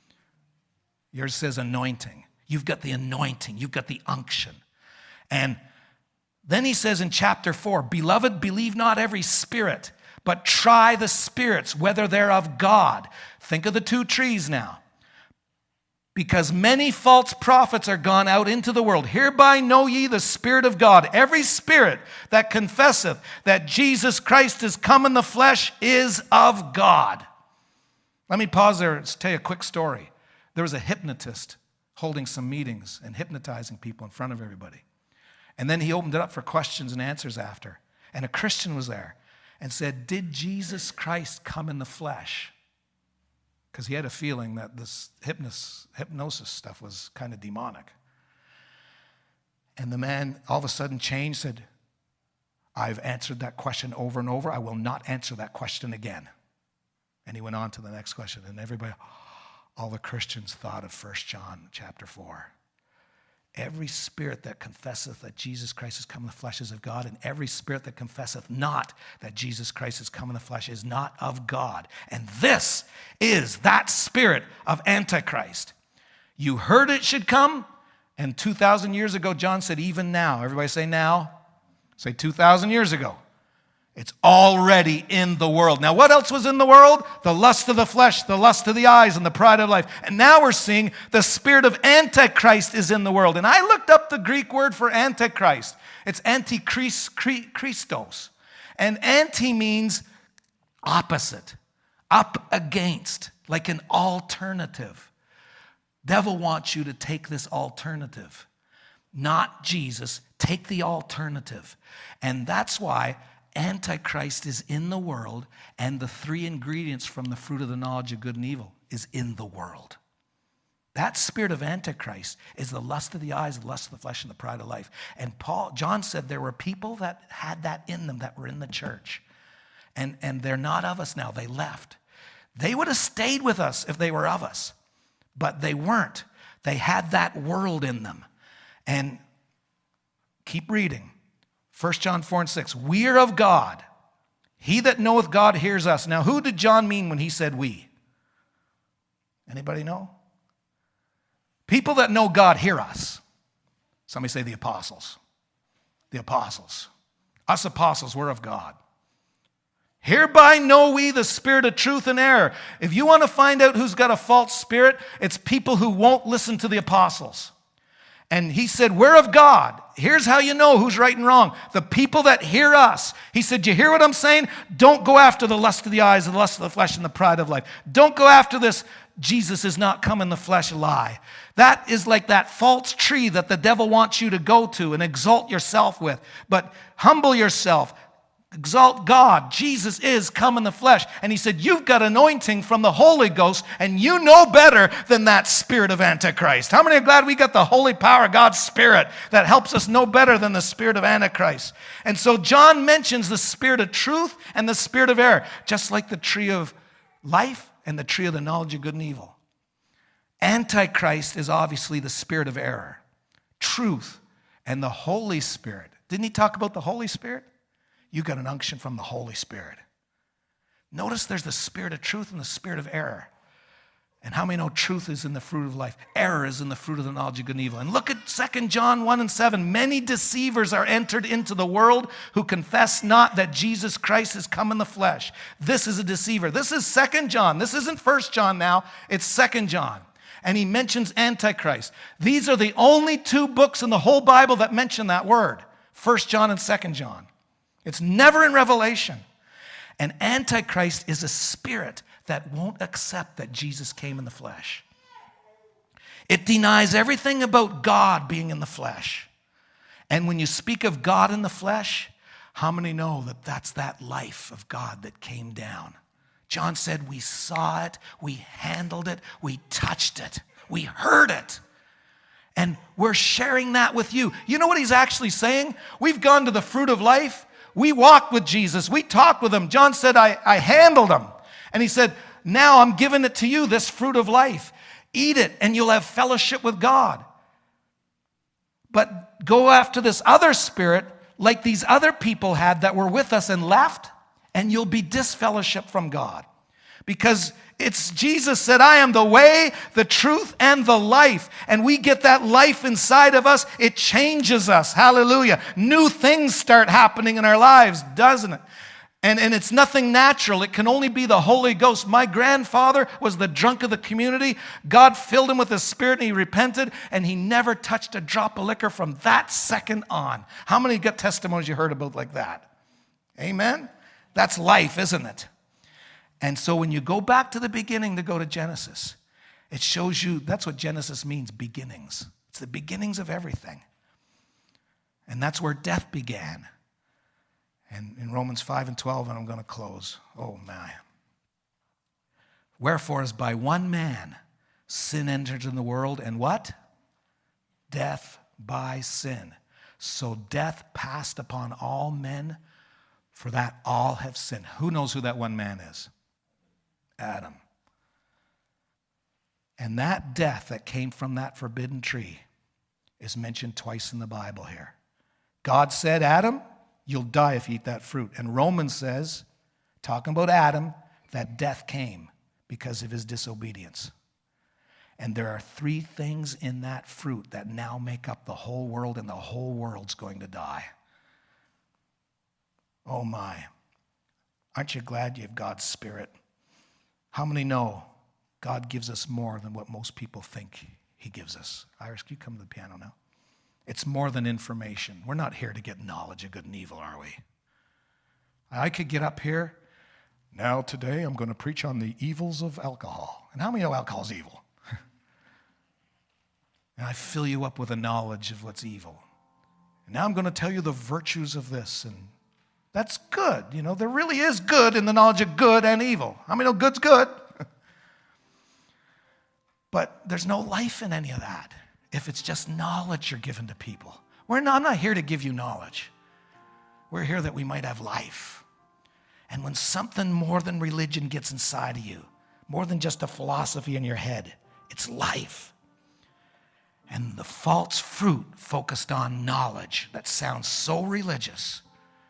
Yours says anointing. You've got the anointing. You've got the unction. And then he says in chapter four, beloved, believe not every spirit, but try the spirits, whether they're of God. Think of the two trees now. Because many false prophets are gone out into the world. Hereby know ye the Spirit of God. Every spirit that confesseth that Jesus Christ is come in the flesh is of God. Let me pause there and tell you a quick story. There was a hypnotist holding some meetings and hypnotizing people in front of everybody. And then he opened it up for questions and answers after. And a Christian was there and said, did Jesus Christ come in the flesh? Because he had a feeling that this hypnosis, hypnosis stuff was kind of demonic. And the man all of a sudden changed, said, I've answered that question over and over. I will not answer that question again. And he went on to the next question. And everybody, all the Christians thought of First John chapter four. Every spirit that confesseth that Jesus Christ is come in the flesh is of God, and every spirit that confesseth not that Jesus Christ is come in the flesh is not of God. And this is that spirit of Antichrist. You heard it should come, and two thousand years ago, John said, even now. Everybody say now. Say two thousand years ago. It's already in the world. Now, what else was in the world? The lust of the flesh, the lust of the eyes, and the pride of life. And now we're seeing the spirit of Antichrist is in the world. And I looked up the Greek word for Antichrist. It's antichristos. And anti means opposite, up against, like an alternative. Devil wants you to take this alternative. Not Jesus. Take the alternative. And that's why Antichrist is in the world, and the three ingredients from the fruit of the knowledge of good and evil is in the world. That spirit of Antichrist is the lust of the eyes, the lust of the flesh, and the pride of life. And Paul, John said there were people that had that in them that were in the church. And, and they're not of us now. They left. They would have stayed with us if they were of us, but they weren't. They had that world in them. And keep reading. First John four and six, we are of God. He that knoweth God hears us. Now, who did John mean when he said we? Anybody know? People that know God hear us. Somebody say the apostles. The apostles. Us apostles, we're of God. Hereby know we the spirit of truth and error. If you want to find out who's got a false spirit, it's people who won't listen to the apostles. And he said, we're of God. Here's how you know who's right and wrong. The people that hear us. He said, you hear what I'm saying? Don't go after the lust of the eyes, the lust of the flesh, and the pride of life. Don't go after this, Jesus is not come in the flesh lie. That is like that false tree that the devil wants you to go to and exalt yourself with. But humble yourself. Exalt God. Jesus is come in the flesh. And he said, you've got anointing from the Holy Ghost, and you know better than that spirit of Antichrist. How many are glad we got the holy power of God's Spirit that helps us know better than the spirit of Antichrist? And so John mentions the spirit of truth and the spirit of error. Just like the tree of life and the tree of the knowledge of good and evil. Antichrist is obviously the spirit of error. Truth and the Holy Spirit. Didn't he talk about the Holy Spirit? You got an unction from the Holy Spirit. Notice there's the spirit of truth and the spirit of error. And how many know truth is in the fruit of life? Error is in the fruit of the knowledge of good and evil. And look at Second John one and seven. Many deceivers are entered into the world who confess not that Jesus Christ has come in the flesh. This is a deceiver. This is Second John. This isn't First John now. It's Second John. And he mentions Antichrist. These are the only two books in the whole Bible that mention that word. First John and Second John. It's never in Revelation. And Antichrist is a spirit that won't accept that Jesus came in the flesh. It denies everything about God being in the flesh. And when you speak of God in the flesh, how many know that that's that life of God that came down? John said we saw it, we handled it, we touched it, we heard it. And we're sharing that with you. You know what he's actually saying? We've gone to the fruit of life. We walked with Jesus. We talked with him. John said, I, I handled him. And he said, now I'm giving it to you, this fruit of life. Eat it and you'll have fellowship with God. But go after this other spirit like these other people had that were with us and left, and you'll be disfellowship from God. Because it's Jesus said, I am the way, the truth, and the life. And we get that life inside of us. It changes us. Hallelujah. New things start happening in our lives, doesn't it? And, and it's nothing natural. It can only be the Holy Ghost. My grandfather was the drunk of the community. God filled him with his spirit and he repented, and he never touched a drop of liquor from that second on. How many got testimonies you heard about like that? Amen? That's life, isn't it? And so when you go back to the beginning to go to Genesis, it shows you, that's what Genesis means, beginnings. It's the beginnings of everything. And that's where death began. And in Romans five and twelve, and I'm going to close. Oh, my. Wherefore, as by one man sin entered in the world, and what? Death by sin. So death passed upon all men, for that all have sinned. Who knows who that one man is? Adam. And that death that came from that forbidden tree is mentioned twice in the Bible here. God said, Adam, you'll die if you eat that fruit. And Romans says, talking about Adam, that death came because of his disobedience. And there are three things in that fruit that now make up the whole world, and the whole world's going to die. Oh my. Aren't you glad you have God's Spirit? How many know God gives us more than what most people think he gives us? Iris, can you come to the piano now? It's more than information. We're not here to get knowledge of good and evil, are we? I could get up here. Now today I'm going to preach on the evils of alcohol. And how many know alcohol is evil? And I fill you up with a knowledge of what's evil. And now I'm going to tell you the virtues of this. And that's good. You know, there really is good in the knowledge of good and evil. How many know good's good? But there's no life in any of that if it's just knowledge you're given to people. We're not, I'm not here to give you knowledge. We're here that we might have life. And when something more than religion gets inside of you, more than just a philosophy in your head, it's life. And the false fruit focused on knowledge that sounds so religious.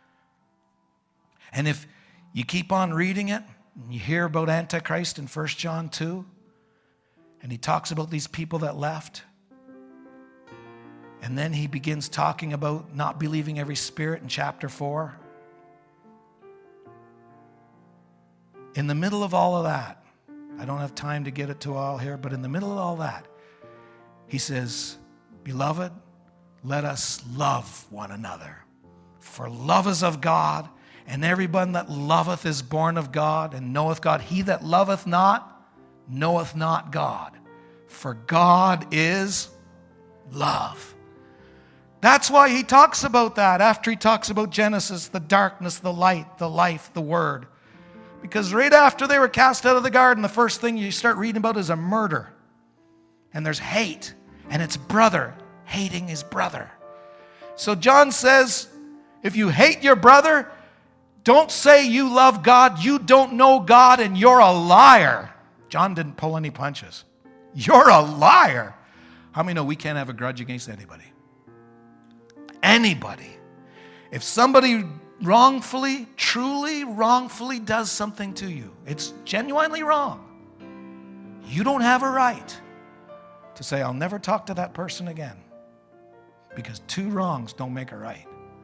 And if you keep on reading it, and you hear about Antichrist in First John two, and he talks about these people that left, and then he begins talking about not believing every spirit in chapter four. In the middle of all of that, I don't have time to get it to all here, but in the middle of all that, he says, Beloved, let us love one another. For love is of God, and everyone that loveth is born of God and knoweth God. He that loveth not, knoweth not God. For God is love. That's why he talks about that after he talks about Genesis, the darkness, the light, the life, the word. Because right after they were cast out of the garden, the first thing you start reading about is a murder. And there's hate. And it's brother hating his brother. So John says, if you hate your brother, don't say you love God. You don't know God and you're a liar. John didn't pull any punches. You're a liar. How many know we can't have a grudge against anybody? Anybody. If somebody wrongfully, truly wrongfully does something to you, it's genuinely wrong, you don't have a right to say, I'll never talk to that person again. Because two wrongs don't make a right.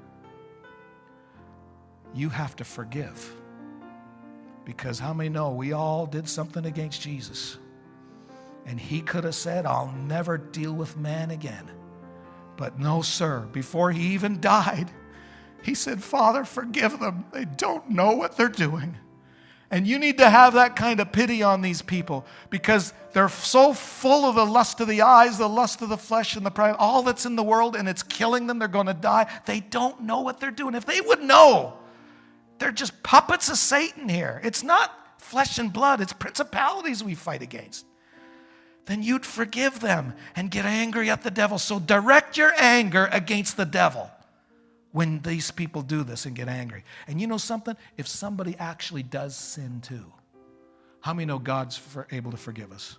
You have to forgive. Because how many know we all did something against Jesus? And he could have said, I'll never deal with man again. But no, sir, before he even died, he said, Father, forgive them. They don't know what they're doing. And you need to have that kind of pity on these people because they're so full of the lust of the eyes, the lust of the flesh, and the pride, all that's in the world, and it's killing them. They're going to die. They don't know what they're doing. If they would know, they're just puppets of Satan here. It's not flesh and blood. It's principalities we fight against. Then you'd forgive them and get angry at the devil. So direct your anger against the devil when these people do this and get angry. And you know something? If somebody actually does sin too, how many know God's for, able to forgive us?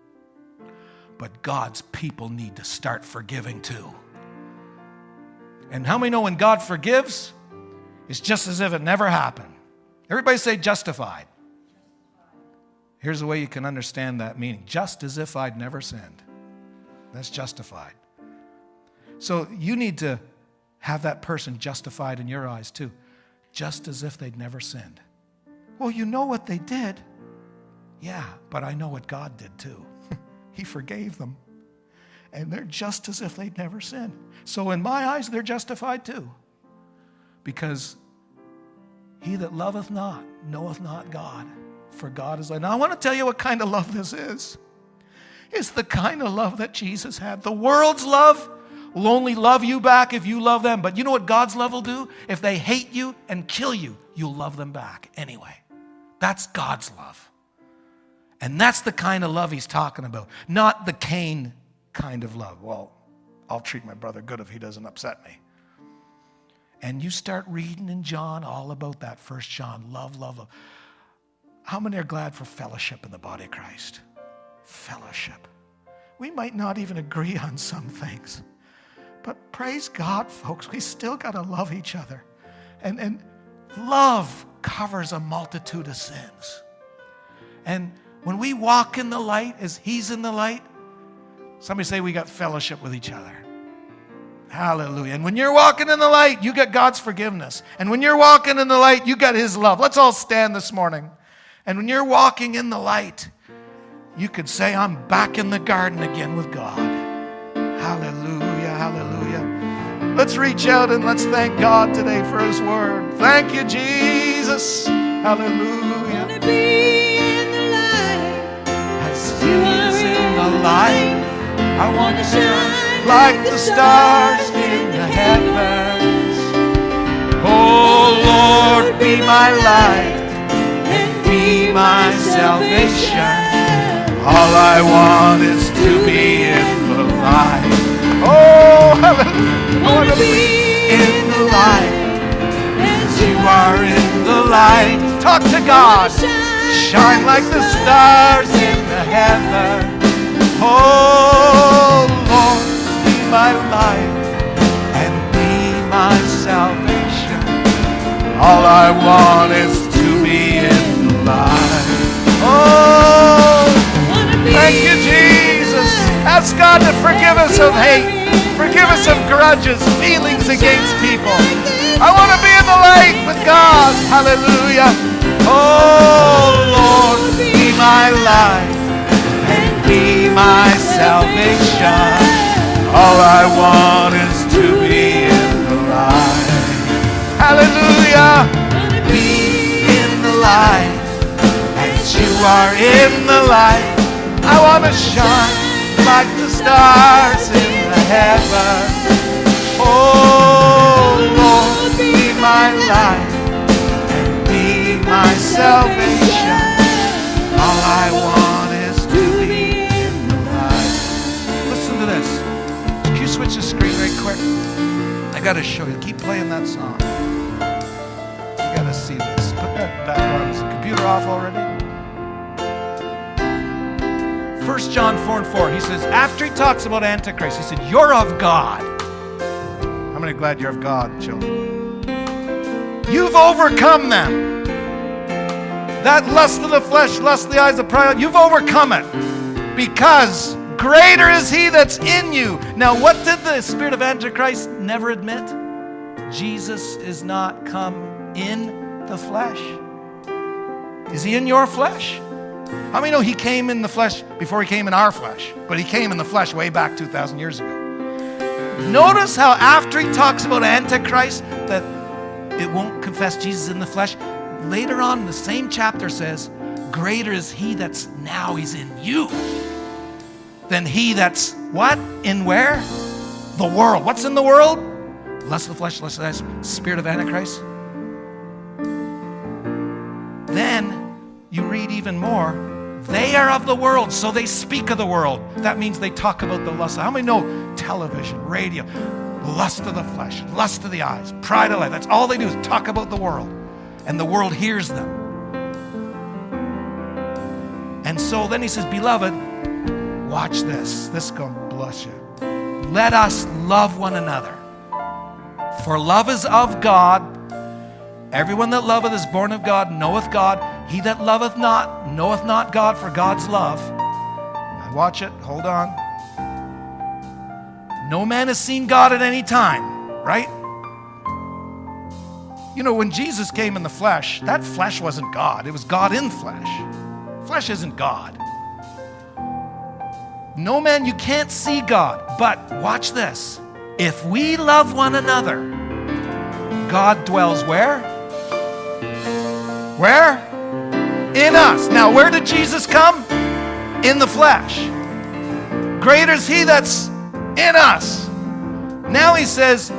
But God's people need to start forgiving too. And how many know when God forgives, it's just as if it never happened? Everybody say justified. Here's the way you can understand that meaning. Just as if I'd never sinned. That's justified. So you need to have that person justified in your eyes too. Just as if they'd never sinned. Well, you know what they did. Yeah, but I know what God did too. He forgave them. And they're just as if they'd never sinned. So in my eyes, they're justified too. Because he that loveth not, knoweth not God. For God is like. Now I want to tell you what kind of love this is. It's the kind of love that Jesus had. The world's love will only love you back if you love them. But you know what God's love will do? If they hate you and kill you, you'll love them back anyway. That's God's love. And that's the kind of love he's talking about. Not the Cain kind of love. Well, I'll treat my brother good if he doesn't upset me. And you start reading in John all about that. First John, love, love, love. How many are glad for fellowship in the body of Christ? Fellowship. We might not even agree on some things. But praise God, folks, we still got to love each other. And, and love covers a multitude of sins. And when we walk in the light as he's in the light, somebody say we got fellowship with each other. Hallelujah. And when you're walking in the light, you got God's forgiveness. And when you're walking in the light, you got his love. Let's all stand this morning. And when you're walking in the light, you could say, I'm back in the garden again with God. Hallelujah, hallelujah. Let's reach out and let's thank God today for his word. Thank you, Jesus. Hallelujah. To be in the light, As he's in the light, I want to shine like the stars in the heavens. Oh Lord, be my light. Be my salvation. All I want is to be in the light. Oh, hallelujah. I want to be in the light as you are in the light. Talk to God. Shine like the stars in the heaven. Oh, Lord, be my light and be my salvation. All I want is to be in oh, thank you, Jesus. Ask God to forgive us of hate, forgive us of grudges, feelings against people. I want to be in the light with God. Hallelujah. Oh, Lord, be my light and be my salvation. All I want is to be in the light. Hallelujah. Be in the light. You are in the light. I want to shine like the stars in the heaven. Oh Lord, be my light and be my salvation. All I want is to be in the light. Listen to this. Can you switch the screen right quick? I got to show you. Keep playing that song. You got to see this. Put that back on. Is the computer off already? First John four and four, he says, after he talks about Antichrist, he said, you're of God. How many are glad you're of God, children? You've overcome them. That lust of the flesh, lust of the eyes, the pride, you've overcome it. Because greater is he that's in you. Now, what did the spirit of Antichrist never admit? Jesus is not come in the flesh. Is he in your flesh? How many know he came in the flesh before he came in our flesh? But he came in the flesh way back two thousand years ago. Notice how after he talks about Antichrist, that it won't confess Jesus in the flesh. Later on, the same chapter says, greater is he that's now he's in you than he that's what? In where? The world. What's in the world? Lust of the flesh, lust of the eyes, spirit of Antichrist. Then you read even more. They are of the world, so they speak of the world. That means they talk about the lust. How many know television, radio, lust of the flesh, lust of the eyes, pride of life? That's all they do is talk about the world. And the world hears them. And so then he says, beloved, watch this. This is going to bless you. Let us love one another. For love is of God. Everyone that loveth is born of God, knoweth God. He that loveth not, knoweth not God, for God's love. Now watch it. Hold on. No man has seen God at any time, right? You know, when Jesus came in the flesh, that flesh wasn't God. It was God in flesh. Flesh isn't God. No man, you can't see God. But watch this. If we love one another, God dwells where? Where? In us. Now, where did Jesus come? In the flesh. Greater is he that's in us. Now he says,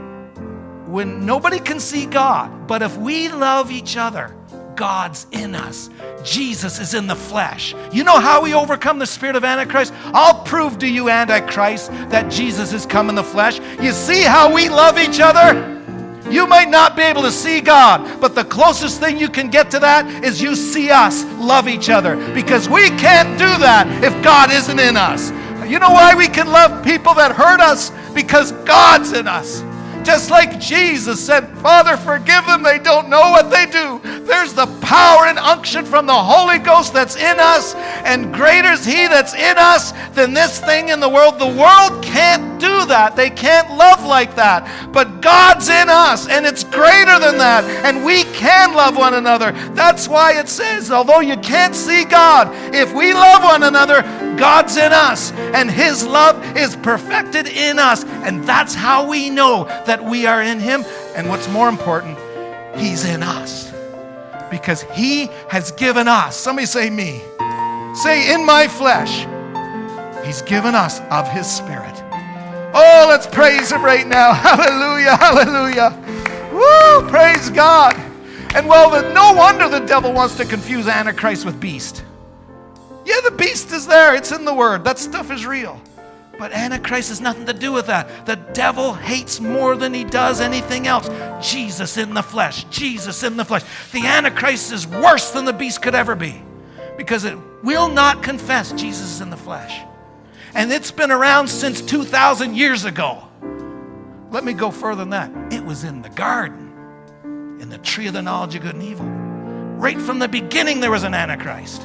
when nobody can see God, but if we love each other, God's in us. Jesus is in the flesh. You know how we overcome the spirit of Antichrist? I'll prove to you, Antichrist, that Jesus has come in the flesh. You see how we love each other? You might not be able to see God, but the closest thing you can get to that is you see us love each other, because we can't do that if God isn't in us. You know why we can love people that hurt us? Because God's in us. Just like Jesus said, Father, forgive them, they don't know what they do. There's the power and unction from the Holy Ghost that's in us, and greater is he that's in us than this thing in the world. The world can't do that. They can't love like that. But God's in us, and it's greater than that, and we can love one another. That's why it says, although you can't see God, if we love one another, God's in us, and his love is perfected in us. And that's how we know that we are in him. And what's more important, he's in us, because he has given us, somebody say me, say in my flesh, he's given us of his spirit. Oh, let's praise him right now. Hallelujah, hallelujah. Woo, praise God. And well, the, no wonder the devil wants to confuse Antichrist with beast. Yeah, the beast is there. It's in the word. That stuff is real. But Antichrist has nothing to do with that. The devil hates more than he does anything else. Jesus in the flesh. Jesus in the flesh. The Antichrist is worse than the beast could ever be, because it will not confess Jesus is in the flesh. And it's been around since two thousand years ago. Let me go further than that. It was in the garden, in the tree of the knowledge of good and evil. Right from the beginning there was an Antichrist.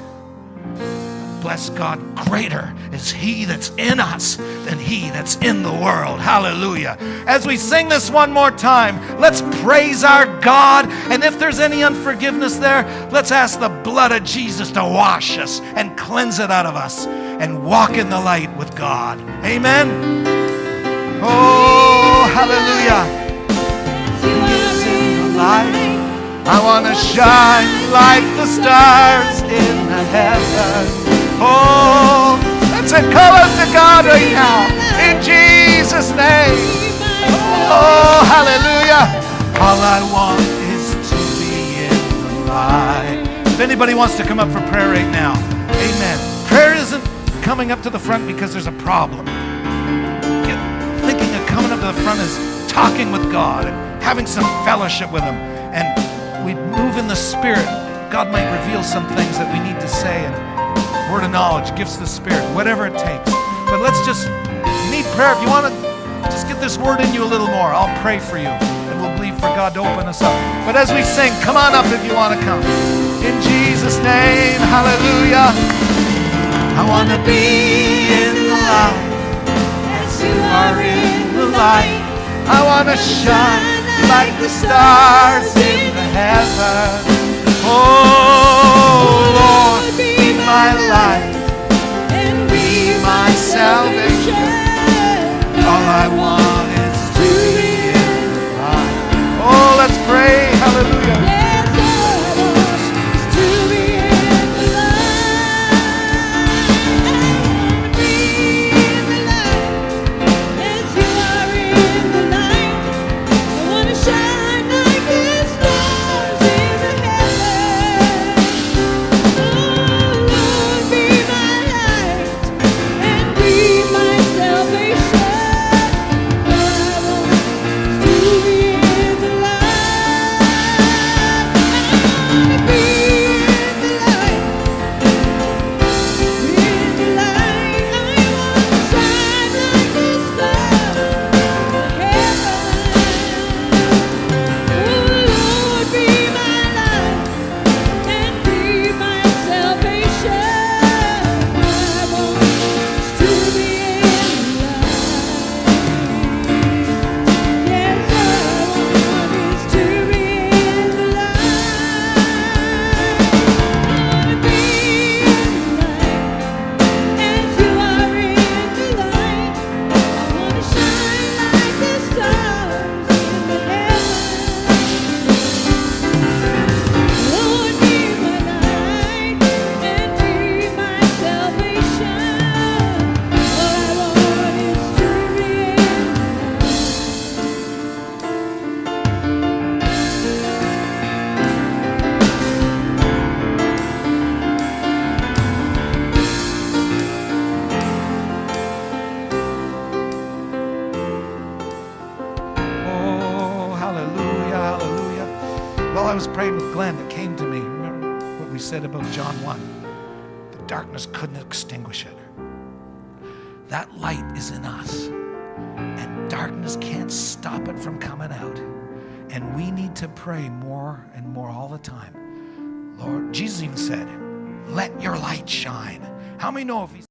Bless God, greater is he that's in us than he that's in the world. Hallelujah. As we sing this one more time, let's praise our God. And if there's any unforgiveness there, let's ask the blood of Jesus to wash us and cleanse it out of us and walk in the light with God. Amen. Oh, hallelujah. He's in the light. I want to shine like the stars in the heavens. Oh, let's call out to God right now, in Jesus' name. Oh, hallelujah. All I want is to be in the light. If anybody wants to come up for prayer right now, amen. Prayer isn't coming up to the front because there's a problem. Thinking of coming up to the front is talking with God and having some fellowship with him. And we move in the Spirit. God might reveal some things that we need to say, and word of knowledge, gifts of the Spirit, whatever it takes. But let's just need prayer. If you want to just get this word in you a little more, I'll pray for you, and we'll believe for God to open us up. But as we sing, come on up if you want to come. In Jesus' name, hallelujah. I want to be in the light as you are in the light. I want to shine like the stars in the heavens. Oh, Lord, be my light and be my salvation. All I want is to be in the light. Oh, let's pray. Hallelujah. While I was praying with Glenn, it came to me, remember what we said about John one? The darkness couldn't extinguish it. That light is in us, and darkness can't stop it from coming out. And we need to pray more and more all the time. Lord, Jesus even said, let your light shine. How many know if he's